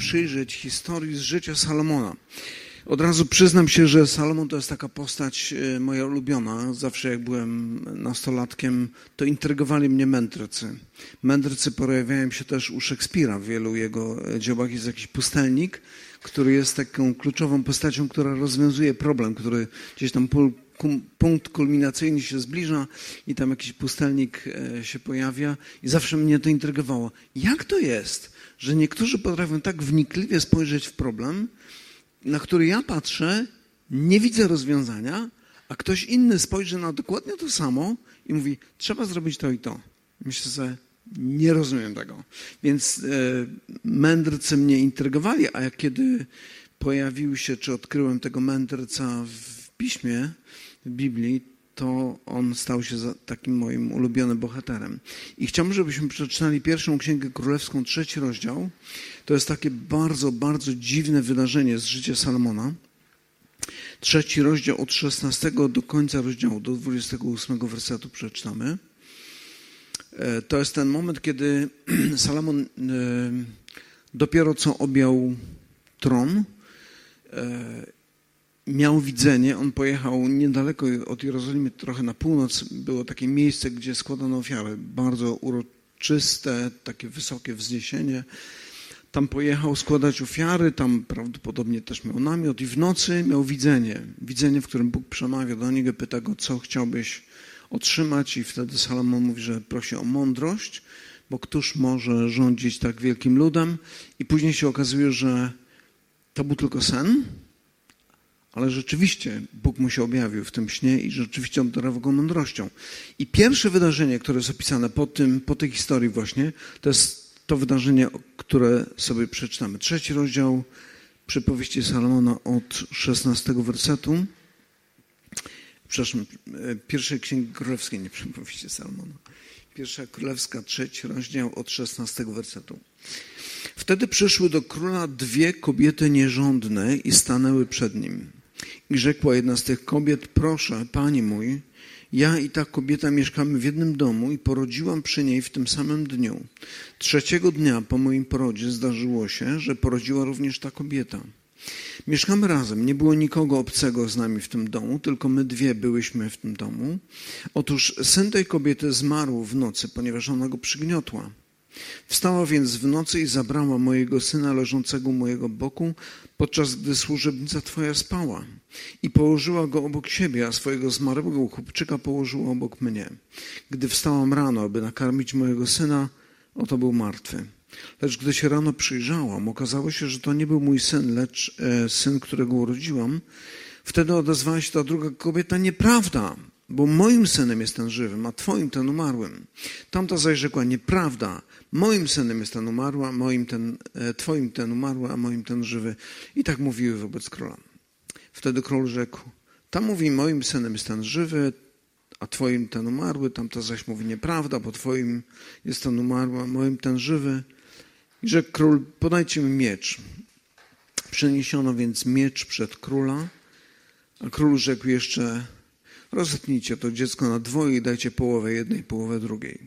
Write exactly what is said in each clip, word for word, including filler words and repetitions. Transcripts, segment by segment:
przyjrzeć historii z życia Salomona. Od razu przyznam się, że Salomon to jest taka postać moja ulubiona. Zawsze jak byłem nastolatkiem, to intrygowali mnie mędrcy. Mędrcy pojawiają się też u Szekspira w wielu jego dziełach. Jest jakiś pustelnik, który jest taką kluczową postacią, która rozwiązuje problem, który gdzieś tam punkt kulminacyjny się zbliża i tam jakiś pustelnik się pojawia i zawsze mnie to intrygowało. Jak to jest, że niektórzy potrafią tak wnikliwie spojrzeć w problem, na który ja patrzę, nie widzę rozwiązania, a ktoś inny spojrzy na dokładnie to samo i mówi, trzeba zrobić to i to. Myślę sobie, nie rozumiem tego. Więc e, mędrcy mnie intrygowali, a jak kiedy pojawił się, czy odkryłem tego mędrca w piśmie, w Biblii, to on stał się takim moim ulubionym bohaterem. I chciałbym, żebyśmy przeczytali pierwszą Księgę Królewską, trzeci rozdział. To jest takie bardzo, bardzo dziwne wydarzenie z życia Salomona. Trzeci rozdział od szesnastego do końca rozdziału, do dwudziestego ósmego wersetu przeczytamy. To jest ten moment, kiedy Salomon dopiero co objął tron, miał widzenie, on pojechał niedaleko od Jerozolimy, trochę na północ. Było takie miejsce, gdzie składano ofiary. Bardzo uroczyste, takie wysokie wzniesienie. Tam pojechał składać ofiary, tam prawdopodobnie też miał namiot i w nocy miał widzenie. Widzenie, w którym Bóg przemawia do niego, pyta go, co chciałbyś otrzymać i wtedy Salomon mówi, że prosi o mądrość, bo któż może rządzić tak wielkim ludem? I później się okazuje, że to był tylko sen, ale rzeczywiście Bóg mu się objawił w tym śnie i rzeczywiście obdarował go mądrością. I pierwsze wydarzenie, które jest opisane po, tym, po tej historii właśnie, to jest to wydarzenie, które sobie przeczytamy. Trzeci rozdział Przypowieści Salomona od szesnastego wersetu. Przepraszam, pierwszej Księgi Królewskiej, nie Przypowieści Salomona. Pierwsza Królewska, trzeci rozdział od szesnastego wersetu. Wtedy przyszły do króla dwie kobiety nierządne i stanęły przed nim. I rzekła jedna z tych kobiet, proszę, panie mój, ja i ta kobieta mieszkamy w jednym domu i porodziłam przy niej w tym samym dniu. Trzeciego dnia po moim porodzie zdarzyło się, że porodziła również ta kobieta. Mieszkamy razem, nie było nikogo obcego z nami w tym domu, tylko my dwie byłyśmy w tym domu. Otóż syn tej kobiety zmarł w nocy, ponieważ ona go przygniotła. Wstała więc w nocy i zabrała mojego syna leżącego u mojego boku, podczas gdy służebnica twoja spała. I położyła go obok siebie, a swojego zmarłego chłopczyka położyła obok mnie. Gdy wstałam rano, aby nakarmić mojego syna, oto był martwy. Lecz gdy się rano przyjrzałam, okazało się, że to nie był mój syn, lecz e, syn, którego urodziłam. Wtedy odezwała się ta druga kobieta, nieprawda, bo moim synem jest ten żywym, a twoim ten umarłym. Tamta zaś rzekła, nieprawda, moim synem jest ten umarły, a moim ten, e, twoim ten umarły, a moim ten żywy. I tak mówiły wobec króla. Wtedy król rzekł, ta mówi, moim synem jest ten żywy, a twoim ten umarły, tamta zaś mówi, nieprawda, bo twoim jest ten umarły, a moim ten żywy. I rzekł król, podajcie mi miecz. Przeniesiono więc miecz przed króla, a król rzekł jeszcze, rozetnijcie to dziecko na dwoje i dajcie połowę jednej, połowę drugiej.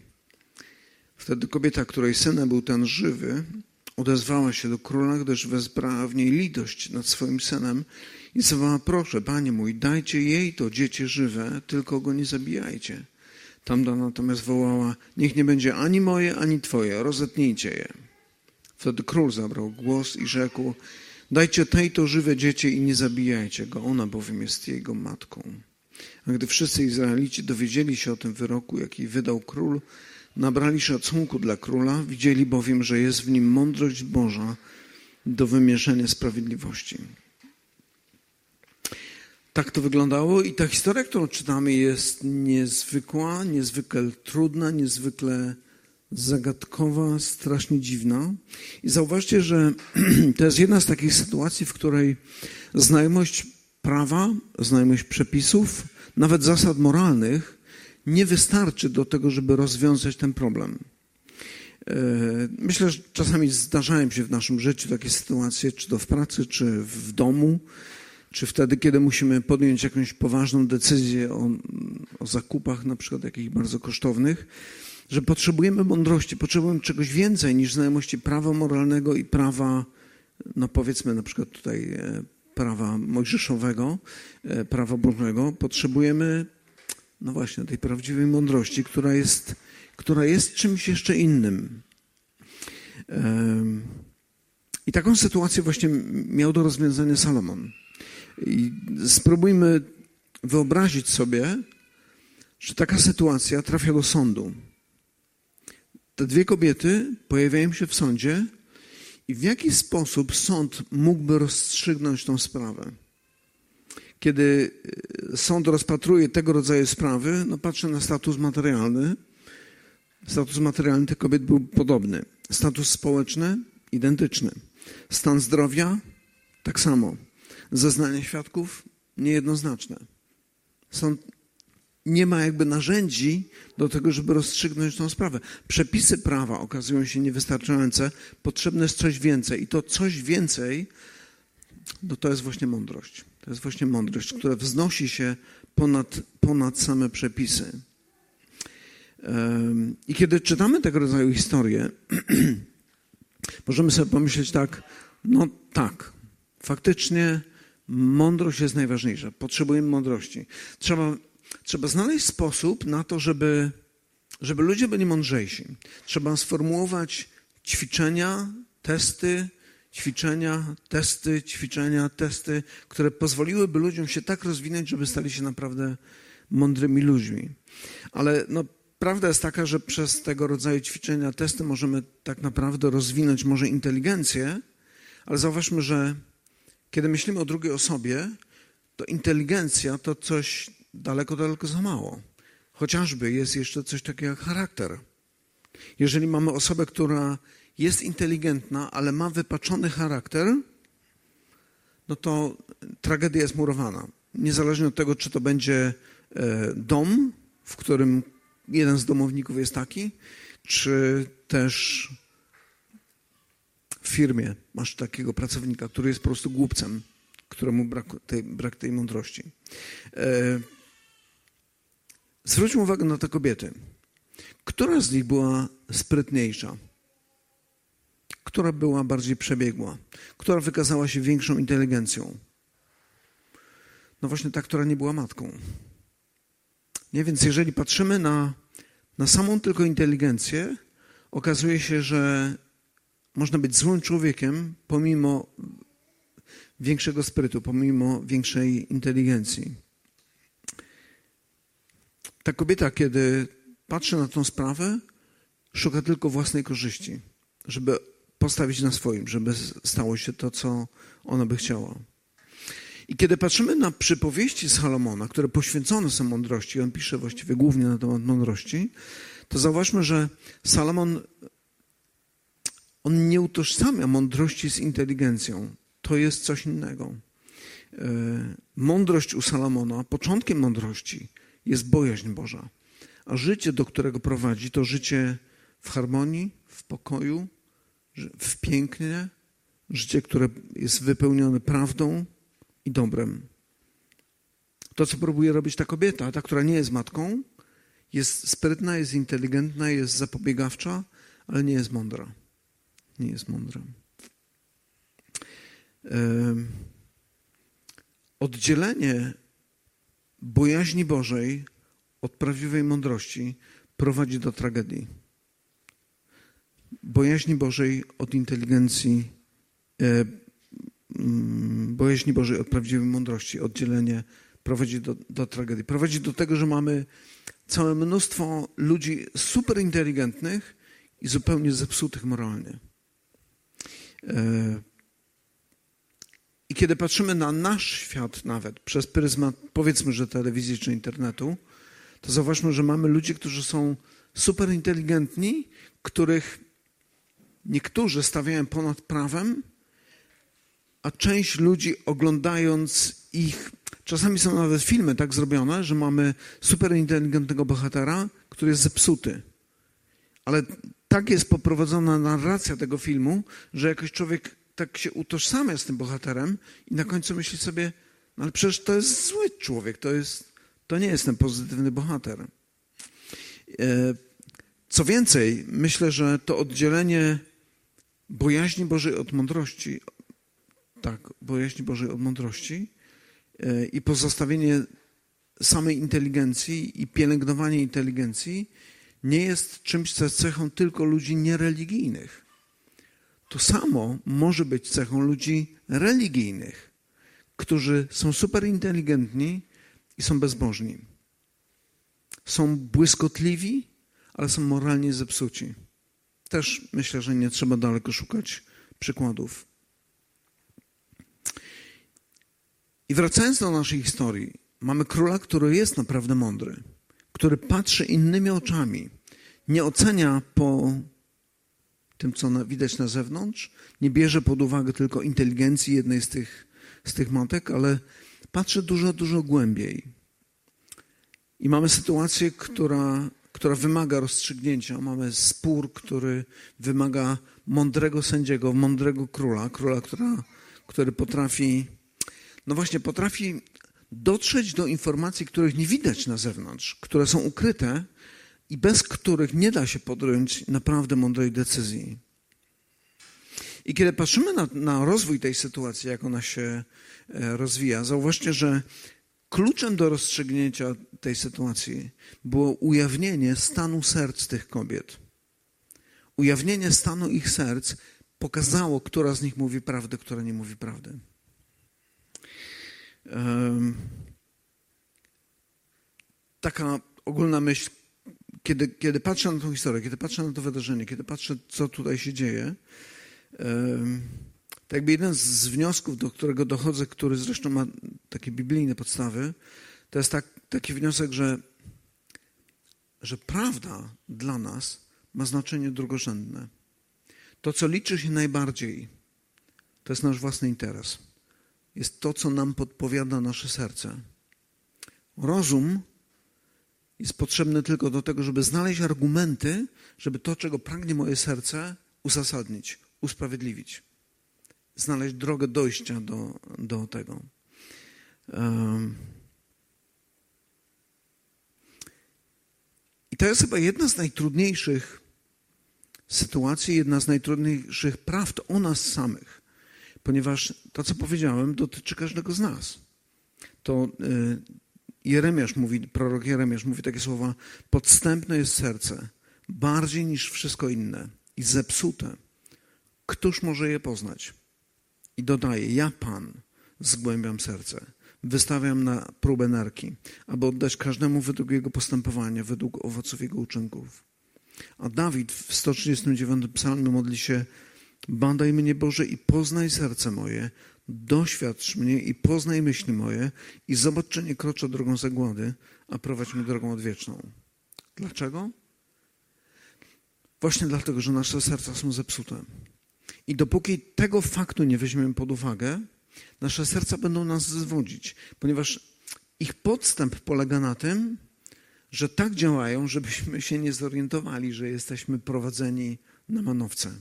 Wtedy kobieta, której synem był ten żywy, odezwała się do króla, gdyż wezbrała w niej litość nad swoim synem i zawołała, proszę, panie mój, dajcie jej to dziecię żywe, tylko go nie zabijajcie. Tamta natomiast wołała, niech nie będzie ani moje, ani twoje, rozetnijcie je. Wtedy król zabrał głos i rzekł, dajcie tej to żywe dziecię i nie zabijajcie go, ona bowiem jest jego matką. A gdy wszyscy Izraelici dowiedzieli się o tym wyroku, jaki wydał król, nabrali szacunku dla króla, widzieli bowiem, że jest w nim mądrość Boża do wymierzenia sprawiedliwości. Tak to wyglądało i ta historia, którą czytamy, jest niezwykła, niezwykle trudna, niezwykle zagadkowa, strasznie dziwna. I zauważcie, że to jest jedna z takich sytuacji, w której znajomość prawa, znajomość przepisów, nawet zasad moralnych nie wystarczy do tego, żeby rozwiązać ten problem. Myślę, że czasami zdarzają się w naszym życiu takie sytuacje, czy to w pracy, czy w domu, czy wtedy, kiedy musimy podjąć jakąś poważną decyzję o, o zakupach, na przykład jakichś bardzo kosztownych, że potrzebujemy mądrości, potrzebujemy czegoś więcej niż znajomości prawa moralnego i prawa no powiedzmy na przykład tutaj prawa mojżeszowego, prawa Bożego, potrzebujemy no właśnie tej prawdziwej mądrości, która jest, która jest czymś jeszcze innym. I taką sytuację właśnie miał do rozwiązania Salomon. I spróbujmy wyobrazić sobie, że taka sytuacja trafia do sądu. Te dwie kobiety pojawiają się w sądzie i w jaki sposób sąd mógłby rozstrzygnąć tą sprawę? Kiedy sąd rozpatruje tego rodzaju sprawy, no patrzę na status materialny. Status materialny tych kobiet był podobny. Status społeczny identyczny. Stan zdrowia tak samo. Zeznania świadków niejednoznaczne. Sąd nie ma jakby narzędzi do tego, żeby rozstrzygnąć tą sprawę. Przepisy prawa okazują się niewystarczające. Potrzebne jest coś więcej. I to coś więcej, no to jest właśnie mądrość. To jest właśnie mądrość, która wznosi się ponad, ponad same przepisy. I kiedy czytamy tego rodzaju historie, możemy sobie pomyśleć tak, no tak, faktycznie mądrość jest najważniejsza. Potrzebujemy mądrości. Trzeba, trzeba znaleźć sposób na to, żeby, żeby ludzie byli mądrzejsi. Trzeba sformułować ćwiczenia, testy, ćwiczenia, testy, ćwiczenia, testy, które pozwoliłyby ludziom się tak rozwinąć, żeby stali się naprawdę mądrymi ludźmi. Ale no, prawda jest taka, że przez tego rodzaju ćwiczenia, testy możemy tak naprawdę rozwinąć może inteligencję, ale zauważmy, że kiedy myślimy o drugiej osobie, to inteligencja to coś daleko, daleko za mało. Chociażby jest jeszcze coś takiego jak charakter. Jeżeli mamy osobę, która jest inteligentna, ale ma wypaczony charakter, no to tragedia jest murowana. Niezależnie od tego, czy to będzie dom, w którym jeden z domowników jest taki, czy też w firmie masz takiego pracownika, który jest po prostu głupcem, któremu brak tej, brak tej mądrości. Zwróćmy uwagę na te kobiety. Która z nich była sprytniejsza? Która była bardziej przebiegła? Która wykazała się większą inteligencją? No właśnie ta, która nie była matką. Nie, więc jeżeli patrzymy na, na samą tylko inteligencję, okazuje się, że można być złym człowiekiem pomimo większego sprytu, pomimo większej inteligencji. Ta kobieta, kiedy patrzy na tą sprawę, szuka tylko własnej korzyści, żeby postawić na swoim, żeby stało się to, co ona by chciała. I kiedy patrzymy na przypowieści Salomona, które poświęcone są mądrości, on pisze właściwie głównie na temat mądrości, to zauważmy, że Salomon, on nie utożsamia mądrości z inteligencją. To jest coś innego. Mądrość u Salomona, początkiem mądrości jest bojaźń Boża, a życie, do którego prowadzi, to życie w harmonii, w pokoju, w pięknie, życie, które jest wypełnione prawdą i dobrem. To, co próbuje robić ta kobieta, ta, która nie jest matką, jest sprytna, jest inteligentna, jest zapobiegawcza, ale nie jest mądra. Nie jest mądra. Oddzielenie bojaźni Bożej od prawdziwej mądrości prowadzi do tragedii. Bojaźni Bożej od inteligencji, e, bojaźni Bożej od prawdziwej mądrości, oddzielenie prowadzi do, do tragedii. Prowadzi do tego, że mamy całe mnóstwo ludzi superinteligentnych i zupełnie zepsutych moralnie. E, I kiedy patrzymy na nasz świat nawet przez pryzmat, powiedzmy, że telewizji czy internetu, to zauważmy, że mamy ludzi, którzy są superinteligentni, których niektórzy stawiają ponad prawem, a część ludzi oglądając ich, czasami są nawet filmy tak zrobione, że mamy superinteligentnego bohatera, który jest zepsuty. Ale tak jest poprowadzona narracja tego filmu, że jakoś człowiek tak się utożsamia z tym bohaterem i na końcu myśli sobie, no ale przecież to jest zły człowiek, to, jest, to nie jest ten pozytywny bohater. Co więcej, myślę, że to oddzielenie bojaźni Bożej od mądrości tak, bojaźni Bożej od mądrości i pozostawienie samej inteligencji i pielęgnowanie inteligencji nie jest czymś, co jest cechą tylko ludzi niereligijnych. To samo może być cechą ludzi religijnych, którzy są superinteligentni i są bezbożni. Są błyskotliwi, ale są moralnie zepsuci. Też myślę, że nie trzeba daleko szukać przykładów. I wracając do naszej historii, mamy króla, który jest naprawdę mądry, który patrzy innymi oczami, nie ocenia po tym, co widać na zewnątrz, nie bierze pod uwagę tylko inteligencji jednej z tych, z tych matek, ale patrzy dużo, dużo głębiej. I mamy sytuację, która, która wymaga rozstrzygnięcia. Mamy spór, który wymaga mądrego sędziego, mądrego króla, króla, która, który potrafi, no właśnie, potrafi dotrzeć do informacji, których nie widać na zewnątrz, które są ukryte i bez których nie da się podjąć naprawdę mądrej decyzji. I kiedy patrzymy na, na rozwój tej sytuacji, jak ona się rozwija, zauważcie, że kluczem do rozstrzygnięcia tej sytuacji było ujawnienie stanu serc tych kobiet. Ujawnienie stanu ich serc pokazało, która z nich mówi prawdę, która nie mówi prawdy. Um, taka ogólna myśl, kiedy, kiedy patrzę na tę historię, kiedy patrzę na to wydarzenie, kiedy patrzę, co tutaj się dzieje, um, tak jakby jeden z wniosków, do którego dochodzę, który zresztą ma takie biblijne podstawy, to jest tak, taki wniosek, że, że prawda dla nas ma znaczenie drugorzędne. To, co liczy się najbardziej, to jest nasz własny interes. Jest to, co nam podpowiada nasze serce. Rozum jest potrzebny tylko do tego, żeby znaleźć argumenty, żeby to, czego pragnie moje serce, uzasadnić, usprawiedliwić. Znaleźć drogę dojścia do, do tego. Um. I to jest chyba jedna z najtrudniejszych sytuacji, jedna z najtrudniejszych prawd o nas samych. Ponieważ to, co powiedziałem, dotyczy każdego z nas. To Jeremiasz mówi, prorok Jeremiasz mówi takie słowa: podstępne jest serce, bardziej niż wszystko inne i zepsute. Któż może je poznać? I dodaje: ja, Pan, zgłębiam serce, wystawiam na próbę nerki, aby oddać każdemu według jego postępowania, według owoców jego uczynków. A Dawid w sto trzydziestym dziewiątym psalmie modli się: badaj mnie, Boże, i poznaj serce moje, doświadcz mnie i poznaj myśli moje i zobacz, czy nie kroczę drogą zagłady, a prowadź mnie drogą odwieczną. Dlaczego? Właśnie dlatego, że nasze serca są zepsute. I dopóki tego faktu nie weźmiemy pod uwagę, nasze serca będą nas zwodzić, ponieważ ich podstęp polega na tym, że tak działają, żebyśmy się nie zorientowali, że jesteśmy prowadzeni na manowce.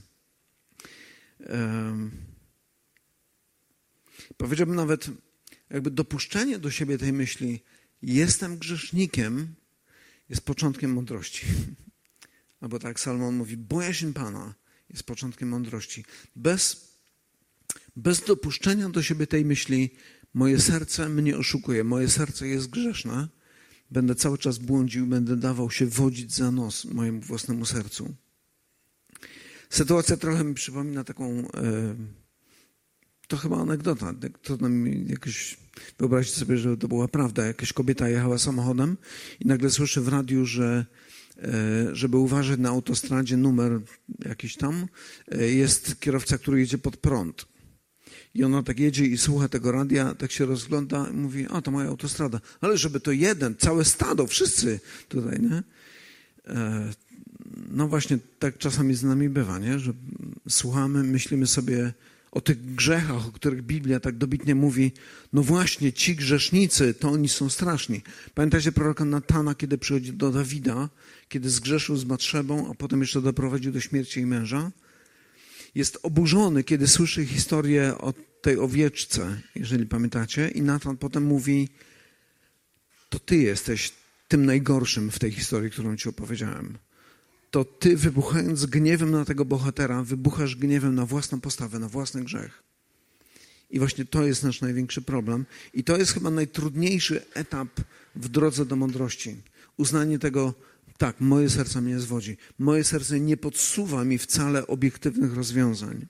Um, powiedziałbym nawet, jakby dopuszczenie do siebie tej myśli: jestem grzesznikiem, jest początkiem mądrości. Albo tak jak Salomon mówi: bojaźń Pana jest początkiem mądrości. Bez, bez dopuszczenia do siebie tej myśli: moje serce mnie oszukuje, moje serce jest grzeszne, będę cały czas błądził, będę dawał się wodzić za nos mojemu własnemu sercu. Sytuacja trochę mi przypomina taką, e, to chyba anegdota, trudno mi jakoś wyobrazić sobie, że to była prawda. Jakaś kobieta jechała samochodem i nagle słyszy w radiu, że e, żeby uważać na autostradzie numer jakiś tam, e, jest kierowca, który jedzie pod prąd. I ona tak jedzie i słucha tego radia, tak się rozgląda i mówi: a, to moja autostrada. Ale żeby to jeden, całe stado, wszyscy tutaj, nie? E, No właśnie tak czasami z nami bywa, nie? Że słuchamy, myślimy sobie o tych grzechach, o których Biblia tak dobitnie mówi. No właśnie, ci grzesznicy, to oni są straszni. Pamiętacie proroka Natana, kiedy przychodzi do Dawida, kiedy zgrzeszył z Batszebą, a potem jeszcze doprowadził do śmierci jej męża? Jest oburzony, kiedy słyszy historię o tej owieczce, jeżeli pamiętacie, i Natan potem mówi: to ty jesteś tym najgorszym w tej historii, którą ci opowiedziałem. To ty, wybuchając gniewem na tego bohatera, wybuchasz gniewem na własną postawę, na własny grzech. I właśnie to jest nasz największy problem. I to jest chyba najtrudniejszy etap w drodze do mądrości. Uznanie tego, tak, moje serce mnie zwodzi. Moje serce nie podsuwa mi wcale obiektywnych rozwiązań.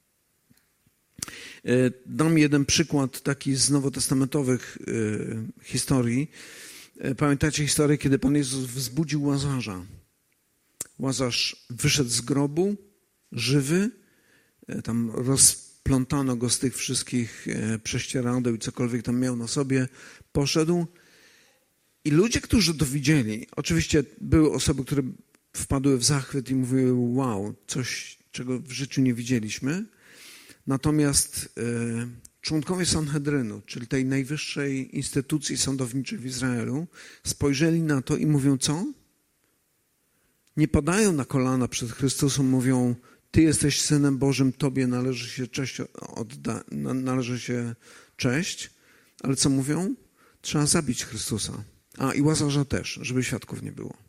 Dam jeden przykład taki z nowotestamentowych historii. Pamiętacie historię, kiedy Pan Jezus wzbudził Łazarza? Łazarz wyszedł z grobu, żywy, tam rozplątano go z tych wszystkich prześcieradeł i cokolwiek tam miał na sobie, poszedł. I ludzie, którzy to widzieli, oczywiście były osoby, które wpadły w zachwyt i mówiły, wow, coś, czego w życiu nie widzieliśmy. Natomiast e, członkowie Sanhedrynu, czyli tej najwyższej instytucji sądowniczej w Izraelu, spojrzeli na to i mówią, co? Nie padają na kolana przed Chrystusem, mówią, Ty jesteś Synem Bożym, Tobie należy się cześć, odda, należy się cześć. Ale co mówią? Trzeba zabić Chrystusa. A i Łazarza też, żeby świadków nie było.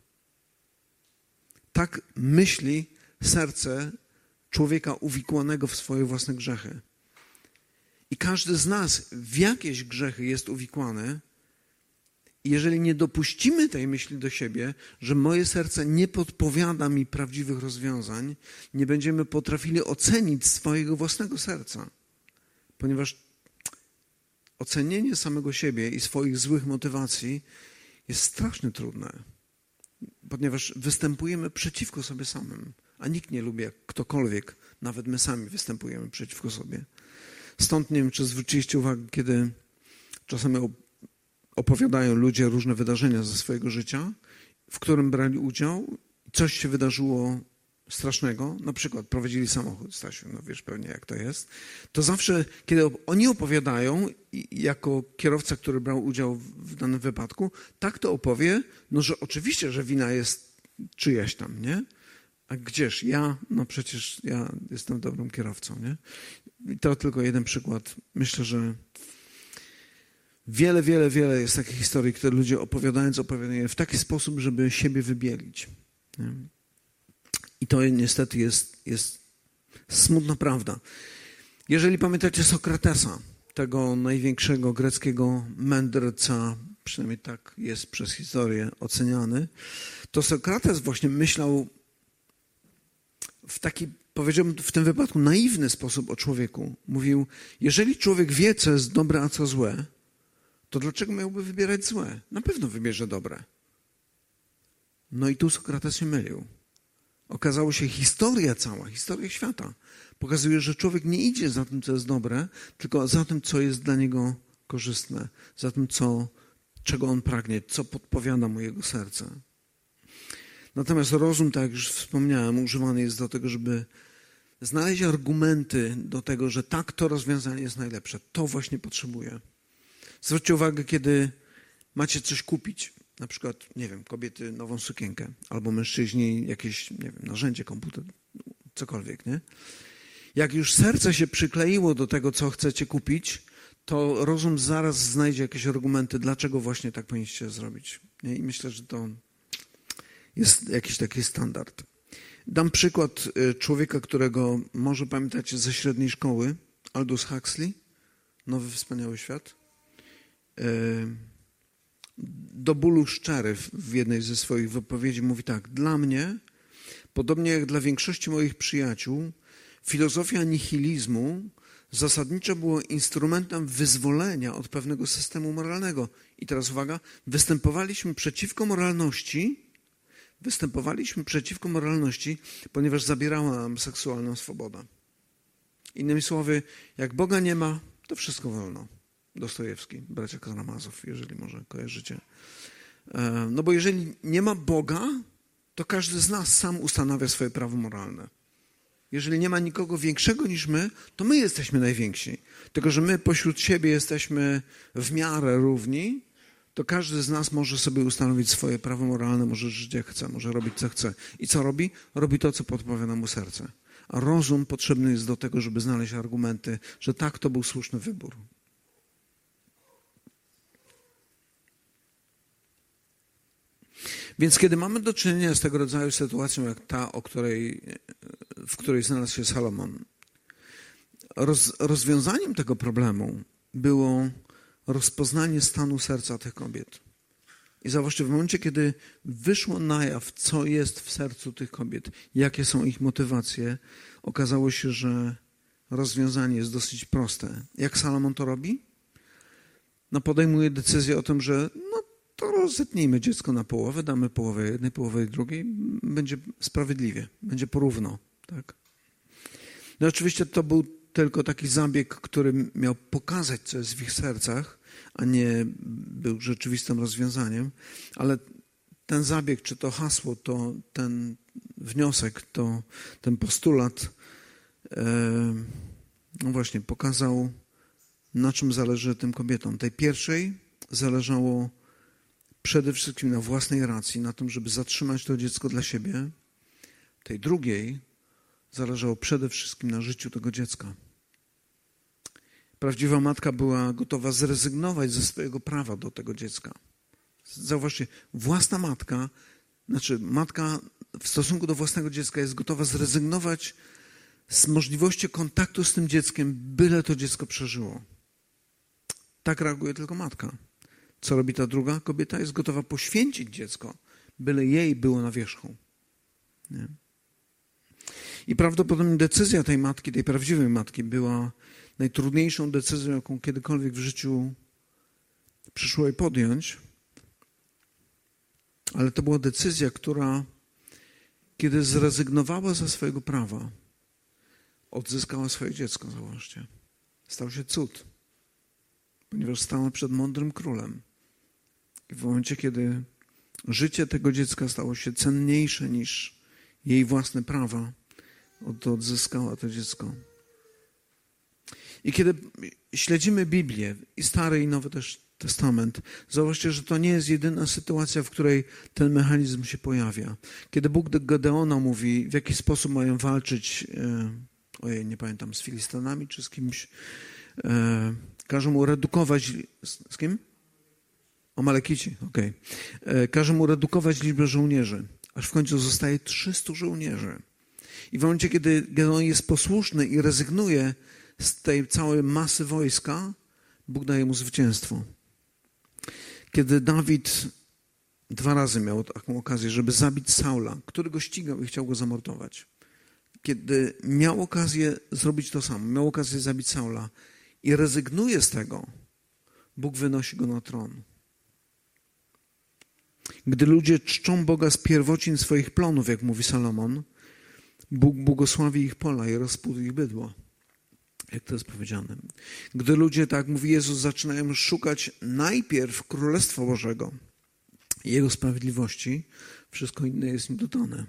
Tak myśli serce człowieka uwikłanego w swoje własne grzechy. I każdy z nas w jakieś grzechy jest uwikłany. I jeżeli nie dopuścimy tej myśli do siebie, że moje serce nie podpowiada mi prawdziwych rozwiązań, nie będziemy potrafili ocenić swojego własnego serca. Ponieważ ocenienie samego siebie i swoich złych motywacji jest strasznie trudne. Ponieważ występujemy przeciwko sobie samym. A nikt nie lubi, jak ktokolwiek, nawet my sami występujemy przeciwko sobie. Stąd nie wiem, czy zwróciliście uwagę, kiedy czasami opowiadają ludzie różne wydarzenia ze swojego życia, w którym brali udział, coś się wydarzyło strasznego, na przykład prowadzili samochód, Stasiu, no wiesz pewnie jak to jest, to zawsze, kiedy oni opowiadają, jako kierowca, który brał udział w danym wypadku, tak to opowie, no że oczywiście, że wina jest czyjaś tam, nie? A gdzież? Ja, no przecież ja jestem dobrym kierowcą, nie? I to tylko jeden przykład. Myślę, że wiele, wiele, wiele jest takich historii, które ludzie opowiadając, opowiadają w taki sposób, żeby siebie wybielić. Nie? I to niestety jest, jest smutna prawda. Jeżeli pamiętacie Sokratesa, tego największego greckiego mędrca, przynajmniej tak jest przez historię oceniany, to Sokrates właśnie myślał w taki, powiedziałbym w tym wypadku, naiwny sposób o człowieku. Mówił, jeżeli człowiek wie, co jest dobre, a co złe, to dlaczego miałby wybierać złe? Na pewno wybierze dobre. No i tu Sokrates się mylił. Okazało się, historia cała, historia świata pokazuje, że człowiek nie idzie za tym, co jest dobre, tylko za tym, co jest dla niego korzystne, za tym, co, czego on pragnie, co podpowiada mu jego serce. Natomiast rozum, tak jak już wspomniałem, używany jest do tego, żeby znaleźć argumenty do tego, że tak, to rozwiązanie jest najlepsze. To właśnie potrzebuję. Zwróćcie uwagę, kiedy macie coś kupić, na przykład, nie wiem, kobiety nową sukienkę, albo mężczyźni jakieś, nie wiem, narzędzie, komputer, cokolwiek, nie? Jak już serce się przykleiło do tego, co chcecie kupić, to rozum zaraz znajdzie jakieś argumenty, dlaczego właśnie tak powinniście zrobić. Nie? I myślę, że to jest jakiś taki standard. Dam przykład człowieka, którego może pamiętacie ze średniej szkoły, Aldous Huxley, Nowy Wspaniały Świat. Do bólu szczery w jednej ze swoich wypowiedzi mówi tak: dla mnie, podobnie jak dla większości moich przyjaciół, filozofia nihilizmu zasadniczo była instrumentem wyzwolenia od pewnego systemu moralnego. I teraz uwaga, występowaliśmy przeciwko moralności, występowaliśmy przeciwko moralności, ponieważ zabierała nam seksualną swobodę. Innymi słowy, jak Boga nie ma, to wszystko wolno. Dostojewski, bracia Karamazow, jeżeli może kojarzycie. No bo jeżeli nie ma Boga, to każdy z nas sam ustanawia swoje prawo moralne. Jeżeli nie ma nikogo większego niż my, to my jesteśmy najwięksi. Tylko że my pośród siebie jesteśmy w miarę równi, to każdy z nas może sobie ustanowić swoje prawo moralne, może żyć jak chce, może robić co chce. I co robi? Robi to, co podpowiada mu serce. A rozum potrzebny jest do tego, żeby znaleźć argumenty, że tak, to był słuszny wybór. Więc kiedy mamy do czynienia z tego rodzaju sytuacją, jak ta, o której, w której znalazł się Salomon, Roz, rozwiązaniem tego problemu było rozpoznanie stanu serca tych kobiet. I zauważcie, w momencie, kiedy wyszło na jaw, co jest w sercu tych kobiet, jakie są ich motywacje, okazało się, że rozwiązanie jest dosyć proste. Jak Salomon to robi? No podejmuje decyzję o tym, że no to rozetnijmy dziecko na połowę, damy połowę jednej, połowę drugiej, będzie sprawiedliwie, będzie porówno. Tak? No oczywiście to był tylko taki zabieg, który miał pokazać, co jest w ich sercach, a nie był rzeczywistym rozwiązaniem, ale ten zabieg, czy to hasło, to ten wniosek, to ten postulat, e, no właśnie, pokazał, na czym zależy tym kobietom. Tej pierwszej zależało przede wszystkim na własnej racji, na tym, żeby zatrzymać to dziecko dla siebie. Tej drugiej zależało przede wszystkim na życiu tego dziecka. Prawdziwa matka była gotowa zrezygnować ze swojego prawa do tego dziecka. Zauważcie, własna matka, znaczy matka w stosunku do własnego dziecka jest gotowa zrezygnować z możliwości kontaktu z tym dzieckiem, byle to dziecko przeżyło. Tak reaguje tylko matka. Co robi ta druga kobieta? Jest gotowa poświęcić dziecko, byle jej było na wierzchu. Nie? I prawdopodobnie decyzja tej matki, tej prawdziwej matki była najtrudniejszą decyzją, jaką kiedykolwiek w życiu przyszło jej podjąć. Ale to była decyzja, która, kiedy zrezygnowała ze swojego prawa, odzyskała swoje dziecko, zauważcie. Stał się cud, ponieważ stała przed mądrym królem. I w momencie, kiedy życie tego dziecka stało się cenniejsze niż jej własne prawa, to odzyskała to dziecko. I kiedy śledzimy Biblię, i Stary, i Nowy też Testament, zauważcie, że to nie jest jedyna sytuacja, w której ten mechanizm się pojawia. Kiedy Bóg do Gedeona mówi, w jaki sposób mają walczyć, e, ojej, nie pamiętam, z Filistanami czy z kimś, e, każe mu redukować, z, z kim? Amalekici, okej. Okay. Każe mu redukować liczbę żołnierzy, aż w końcu zostaje trzystu żołnierzy. I w momencie, kiedy Gedeon jest posłuszny i rezygnuje z tej całej masy wojska, Bóg daje mu zwycięstwo. Kiedy Dawid dwa razy miał taką okazję, żeby zabić Saula, który go ścigał i chciał go zamordować. Kiedy miał okazję zrobić to samo, miał okazję zabić Saula i rezygnuje z tego, Bóg wynosi go na tron. Gdy ludzie czczą Boga z pierwocin swoich plonów, jak mówi Salomon, Bóg błogosławi ich pola i rozpód ich bydło. Jak to jest powiedziane. Gdy ludzie, tak jak mówi Jezus, zaczynają szukać najpierw Królestwa Bożego i Jego sprawiedliwości, wszystko inne jest im dodane.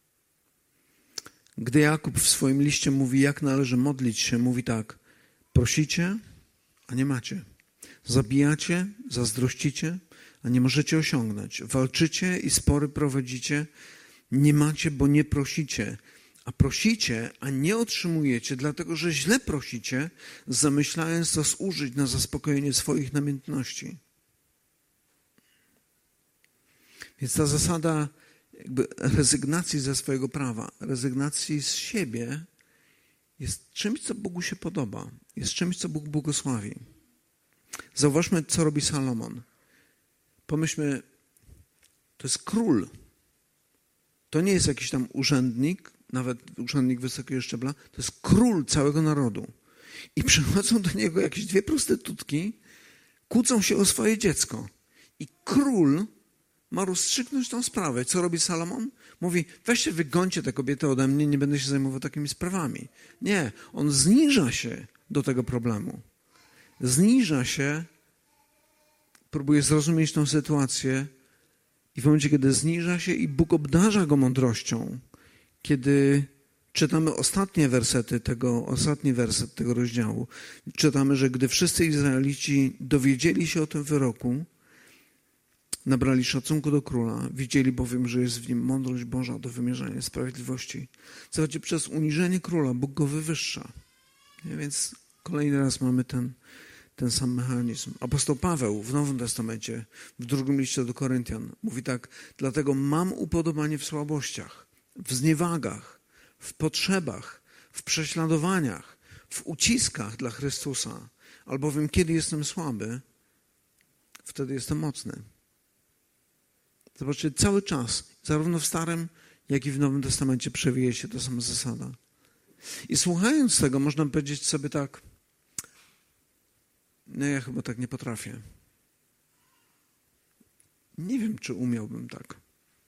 Gdy Jakub w swoim liście mówi, jak należy modlić się, mówi tak: prosicie, a nie macie. Zabijacie, zazdrościcie, a nie możecie osiągnąć. Walczycie i spory prowadzicie, nie macie, bo nie prosicie. A prosicie, a nie otrzymujecie, dlatego że źle prosicie, zamyślając to zużyć na zaspokojenie swoich namiętności. Więc ta zasada jakby rezygnacji ze swojego prawa, rezygnacji z siebie jest czymś, co Bogu się podoba. Jest czymś, co Bóg błogosławi. Zauważmy, co robi Salomon. Pomyślmy, to jest król. To nie jest jakiś tam urzędnik, nawet urzędnik wysokiego szczebla, to jest król całego narodu. I przychodzą do niego jakieś dwie prostytutki, kłócą się o swoje dziecko. I król ma rozstrzygnąć tą sprawę. Co robi Salomon? Mówi, weźcie, wygońcie tę kobietę ode mnie, nie będę się zajmował takimi sprawami. Nie, on zniża się do tego problemu. Zniża się, próbuje zrozumieć tę sytuację i w momencie, kiedy zniża się i Bóg obdarza go mądrością, kiedy czytamy ostatnie wersety tego, ostatni werset tego rozdziału, czytamy, że gdy wszyscy Izraelici dowiedzieli się o tym wyroku, nabrali szacunku do króla, widzieli bowiem, że jest w nim mądrość Boża do wymierzania sprawiedliwości. Słuchajcie, przez uniżenie króla Bóg go wywyższa. Nie? Więc kolejny raz mamy ten, ten sam mechanizm. Apostoł Paweł w Nowym Testamencie, w drugim liście do Koryntian, mówi tak: dlatego mam upodobanie w słabościach, w zniewagach, w potrzebach, w prześladowaniach, w w uciskach dla Chrystusa, albowiem kiedy jestem słaby, wtedy jestem mocny. Zobaczcie, cały czas, zarówno w Starym, jak i w Nowym Testamencie przewija się ta sama zasada. I słuchając tego, można powiedzieć sobie tak, no ja chyba tak nie potrafię. Nie wiem, czy umiałbym tak.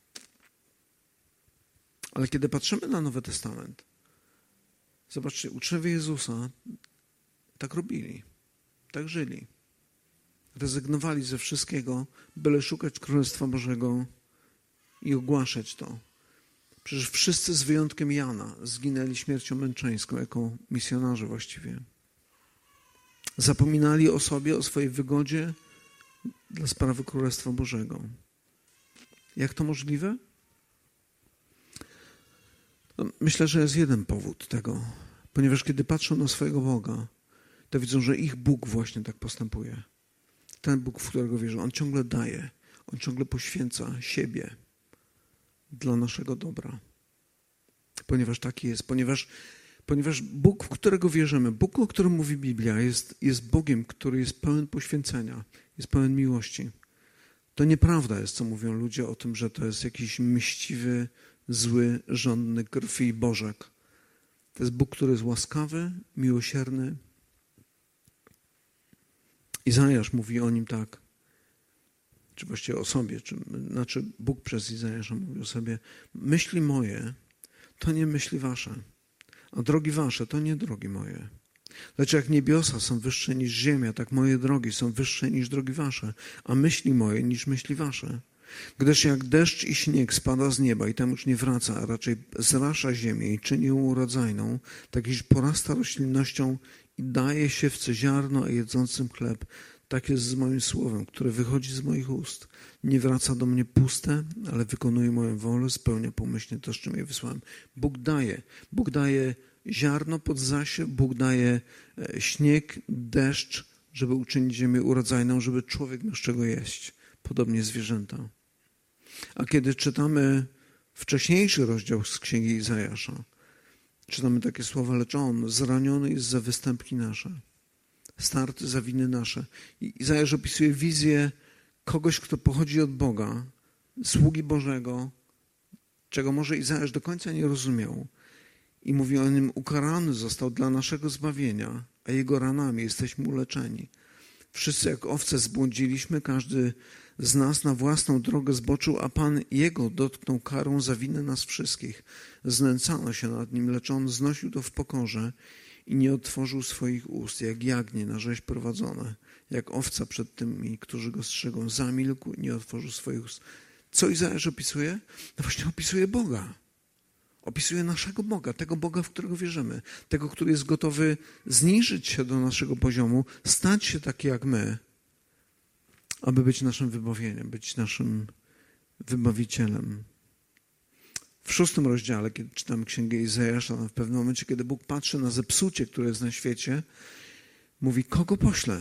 Ale kiedy patrzymy na Nowy Testament, zobaczcie, uczniowie Jezusa tak robili, tak żyli. Rezygnowali ze wszystkiego, byle szukać Królestwa Bożego i ogłaszać to. Przecież wszyscy z wyjątkiem Jana zginęli śmiercią męczeńską jako misjonarze właściwie. Zapominali o sobie, o swojej wygodzie dla sprawy Królestwa Bożego. Jak to możliwe? No, myślę, że jest jeden powód tego. Ponieważ kiedy patrzą na swojego Boga, to widzą, że ich Bóg właśnie tak postępuje. Ten Bóg, w którego wierzą, On ciągle daje, On ciągle poświęca siebie dla naszego dobra. Ponieważ taki jest, ponieważ, ponieważ Bóg, w którego wierzymy, Bóg, o którym mówi Biblia, jest, jest Bogiem, który jest pełen poświęcenia, jest pełen miłości. To nieprawda jest, co mówią ludzie o tym, że to jest jakiś mściwy, zły, żądny krwi Bożek. To jest Bóg, który jest łaskawy, miłosierny. Izajasz mówi o nim tak, czy właściwie o sobie, czy, znaczy Bóg przez Izajasza mówi o sobie, myśli moje to nie myśli wasze, a drogi wasze to nie drogi moje. Lecz jak niebiosa są wyższe niż ziemia, tak moje drogi są wyższe niż drogi wasze, a myśli moje niż myśli wasze. Gdyż jak deszcz i śnieg spada z nieba i tam już nie wraca, a raczej zrasza ziemię i czyni ją urodzajną, tak iż porasta roślinnością i daje siewcy ziarno, a jedzącym chleb, tak jest z moim słowem, które wychodzi z moich ust. Nie wraca do mnie puste, ale wykonuje moją wolę, spełnia pomyślnie to, z czym je wysłałem. Bóg daje. Bóg daje ziarno pod zasiew, Bóg daje śnieg, deszcz, żeby uczynić ziemię urodzajną, żeby człowiek miał z czego jeść. Podobnie zwierzęta. A kiedy czytamy wcześniejszy rozdział z Księgi Izajasza, czytamy takie słowa, lecz on zraniony jest za występki nasze, starty za winy nasze. I Izajasz opisuje wizję kogoś, kto pochodzi od Boga, sługi Bożego, czego może Izajasz do końca nie rozumiał. I mówi o nim, ukarany został dla naszego zbawienia, a jego ranami jesteśmy uleczeni. Wszyscy jak owce zbłądziliśmy, każdy z nas na własną drogę zboczył, a Pan Jego dotknął karą za winę nas wszystkich. Znęcano się nad Nim, lecz On znosił to w pokorze i nie otworzył swoich ust, jak jagnię na rzeź prowadzone, jak owca przed tymi, którzy Go strzegą. Zamilkł i nie otworzył swoich ust. Co Izajasz opisuje? No właśnie opisuje Boga. Opisuje naszego Boga, tego Boga, w którego wierzymy. Tego, który jest gotowy zniżyć się do naszego poziomu, stać się taki jak my, aby być naszym wybawieniem, być naszym wybawicielem. W szóstym rozdziale, kiedy czytamy Księgę Izajasza, w pewnym momencie, kiedy Bóg patrzy na zepsucie, które jest na świecie, mówi, kogo poślę?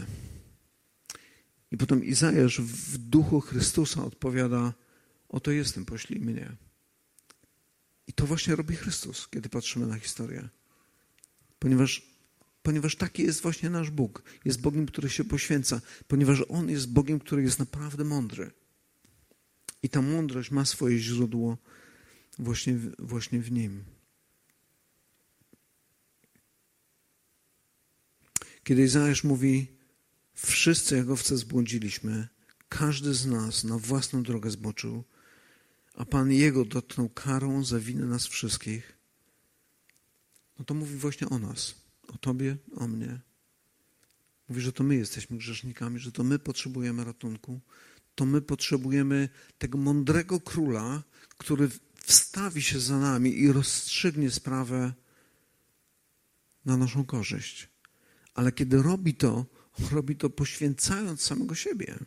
I potem Izajasz w duchu Chrystusa odpowiada, oto jestem, poślij mnie. I to właśnie robi Chrystus, kiedy patrzymy na historię. Ponieważ, ponieważ taki jest właśnie nasz Bóg. Jest Bogiem, który się poświęca. Ponieważ On jest Bogiem, który jest naprawdę mądry. I ta mądrość ma swoje źródło właśnie w, właśnie w Nim. Kiedy Izajasz mówi, wszyscy jak owce zbłądziliśmy, każdy z nas na własną drogę zboczył, a Pan Jego dotknął karą za winę nas wszystkich, no to mówi właśnie o nas, o Tobie, o mnie. Mówi, że to my jesteśmy grzesznikami, że to my potrzebujemy ratunku, to my potrzebujemy tego mądrego króla, który wstawi się za nami i rozstrzygnie sprawę na naszą korzyść. Ale kiedy robi to, robi to poświęcając samego siebie.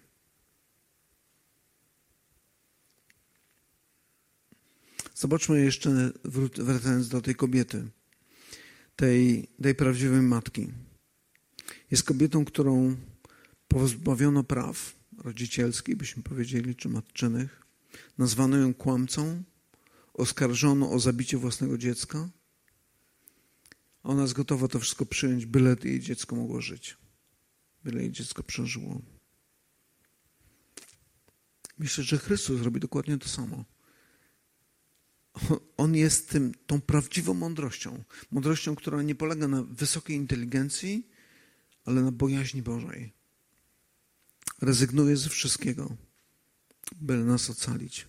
Zobaczmy jeszcze, wracając do tej kobiety, tej, tej prawdziwej matki. Jest kobietą, którą pozbawiono praw rodzicielskich, byśmy powiedzieli, czy matczynych. Nazwano ją kłamcą, oskarżono o zabicie własnego dziecka, Ona jest gotowa to wszystko przyjąć, byle jej dziecko mogło żyć. Byle jej dziecko przeżyło. Myślę, że Chrystus robi dokładnie to samo. On jest tym, tą prawdziwą mądrością. Mądrością, która nie polega na wysokiej inteligencji, ale na bojaźni Bożej. Rezygnuje ze wszystkiego, byle nas ocalić.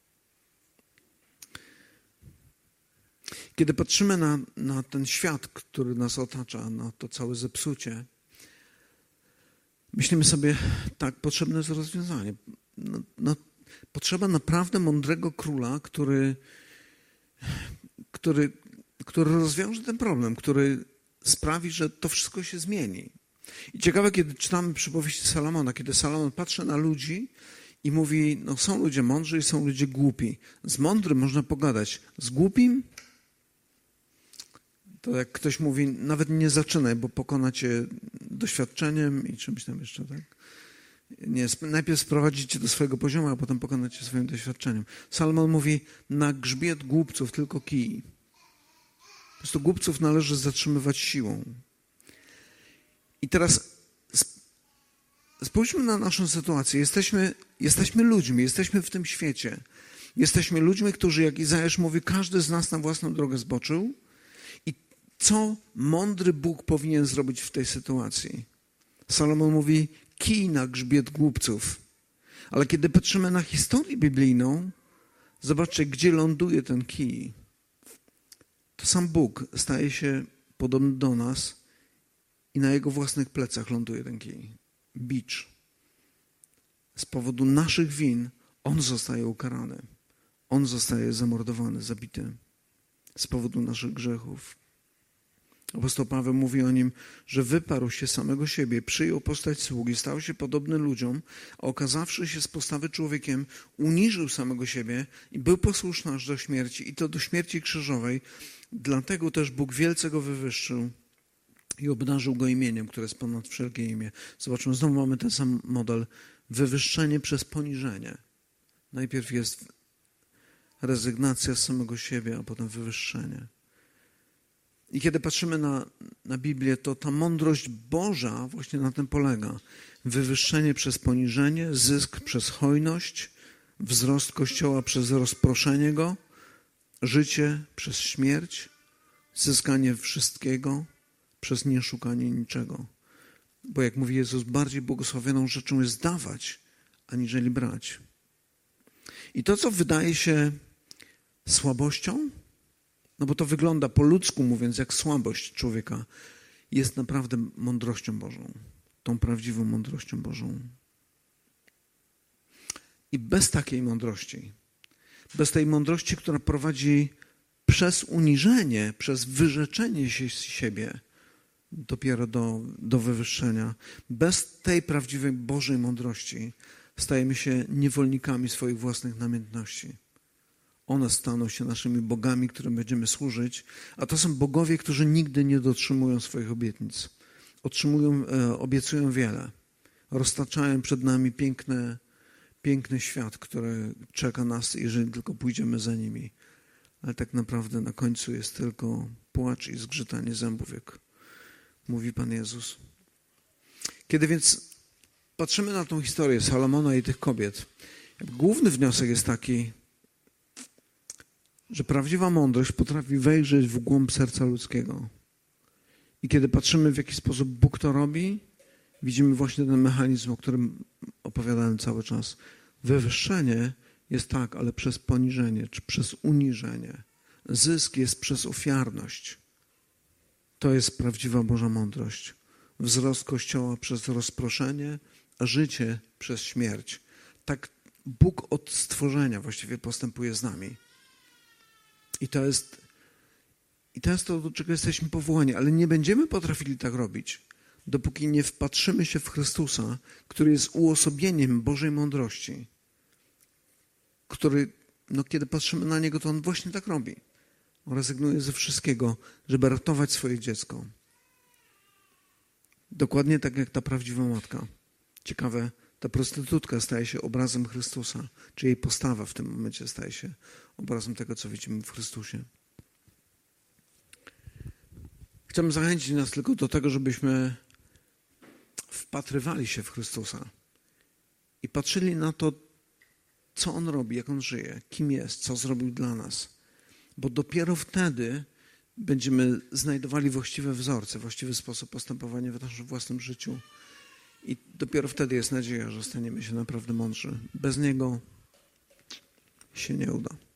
Kiedy patrzymy na, na ten świat, który nas otacza, na to całe zepsucie, myślimy sobie, tak, potrzebne jest rozwiązanie. No, no, potrzeba naprawdę mądrego króla, który, który, który rozwiąże ten problem, który sprawi, że to wszystko się zmieni. I ciekawe, kiedy czytamy przypowieści Salomona, kiedy Salomon patrzy na ludzi i mówi, no są ludzie mądrzy i są ludzie głupi. Z mądrym można pogadać, z głupim to jak ktoś mówi, nawet nie zaczynaj, bo pokona cię doświadczeniem i czymś tam jeszcze, tak? Nie, najpierw sprowadzi cię do swojego poziomu, a potem pokona cię swoim doświadczeniem. Salomon mówi, na grzbiet głupców tylko kij. Po prostu głupców należy zatrzymywać siłą. I teraz spójrzmy na naszą sytuację. Jesteśmy, jesteśmy ludźmi, jesteśmy w tym świecie. Jesteśmy ludźmi, którzy, jak Izajasz mówi, każdy z nas na własną drogę zboczył. I co mądry Bóg powinien zrobić w tej sytuacji? Salomon mówi, kij na grzbiet głupców. Ale kiedy patrzymy na historię biblijną, zobaczcie, gdzie ląduje ten kij. To sam Bóg staje się podobny do nas i na Jego własnych plecach ląduje ten kij. Bicz. Z powodu naszych win On zostaje ukarany. On zostaje zamordowany, zabity. Z powodu naszych grzechów. Apostoł Paweł mówi o nim, że wyparł się samego siebie, przyjął postać sługi, stał się podobny ludziom, a okazawszy się z postawy człowiekiem, uniżył samego siebie i był posłuszny aż do śmierci, i to do śmierci krzyżowej. Dlatego też Bóg wielce go wywyższył i obdarzył go imieniem, które jest ponad wszelkie imię. Zobaczmy, znowu mamy ten sam model. Wywyższenie przez poniżenie. Najpierw jest rezygnacja z samego siebie, a potem wywyższenie. I kiedy patrzymy na, na Biblię, to ta mądrość Boża właśnie na tym polega. Wywyższenie przez poniżenie, zysk przez hojność, wzrost Kościoła przez rozproszenie go, życie przez śmierć, zyskanie wszystkiego przez nieszukanie niczego. Bo jak mówi Jezus, bardziej błogosławioną rzeczą jest dawać, aniżeli brać. I to, co wydaje się słabością, no bo to wygląda po ludzku mówiąc jak słabość człowieka, jest naprawdę mądrością Bożą. Tą prawdziwą mądrością Bożą. I bez takiej mądrości, bez tej mądrości, która prowadzi przez uniżenie, przez wyrzeczenie się z siebie dopiero do, do wywyższenia, bez tej prawdziwej Bożej mądrości stajemy się niewolnikami swoich własnych namiętności. One staną się naszymi bogami, którym będziemy służyć, a to są bogowie, którzy nigdy nie dotrzymują swoich obietnic. Otrzymują, e, obiecują wiele. Roztaczają przed nami piękne, piękny świat, który czeka nas, jeżeli tylko pójdziemy za nimi. Ale tak naprawdę na końcu jest tylko płacz i zgrzytanie zębów, jak mówi Pan Jezus. Kiedy więc patrzymy na tą historię Salomona i tych kobiet, główny wniosek jest taki, że prawdziwa mądrość potrafi wejrzeć w głąb serca ludzkiego. I kiedy patrzymy, w jaki sposób Bóg to robi, widzimy właśnie ten mechanizm, o którym opowiadałem cały czas. Wywyższenie jest tak, ale przez poniżenie, czy przez uniżenie. Zysk jest przez ofiarność. To jest prawdziwa Boża mądrość. Wzrost Kościoła przez rozproszenie, a życie przez śmierć. Tak Bóg od stworzenia właściwie postępuje z nami. I to jest, i to jest to, do czego jesteśmy powołani. Ale nie będziemy potrafili tak robić, dopóki nie wpatrzymy się w Chrystusa, który jest uosobieniem Bożej mądrości. Który, no kiedy patrzymy na Niego, to On właśnie tak robi. On rezygnuje ze wszystkiego, żeby ratować swoje dziecko. Dokładnie tak jak ta prawdziwa matka. Ciekawe, ta prostytutka staje się obrazem Chrystusa, czy jej postawa w tym momencie staje się obrazem tego, co widzimy w Chrystusie. Chciałbym zachęcić nas tylko do tego, żebyśmy wpatrywali się w Chrystusa i patrzyli na to, co On robi, jak On żyje, kim jest, co zrobił dla nas. Bo dopiero wtedy będziemy znajdowali właściwe wzorce, właściwy sposób postępowania w naszym własnym życiu i dopiero wtedy jest nadzieja, że staniemy się naprawdę mądrzy. Bez Niego się nie uda.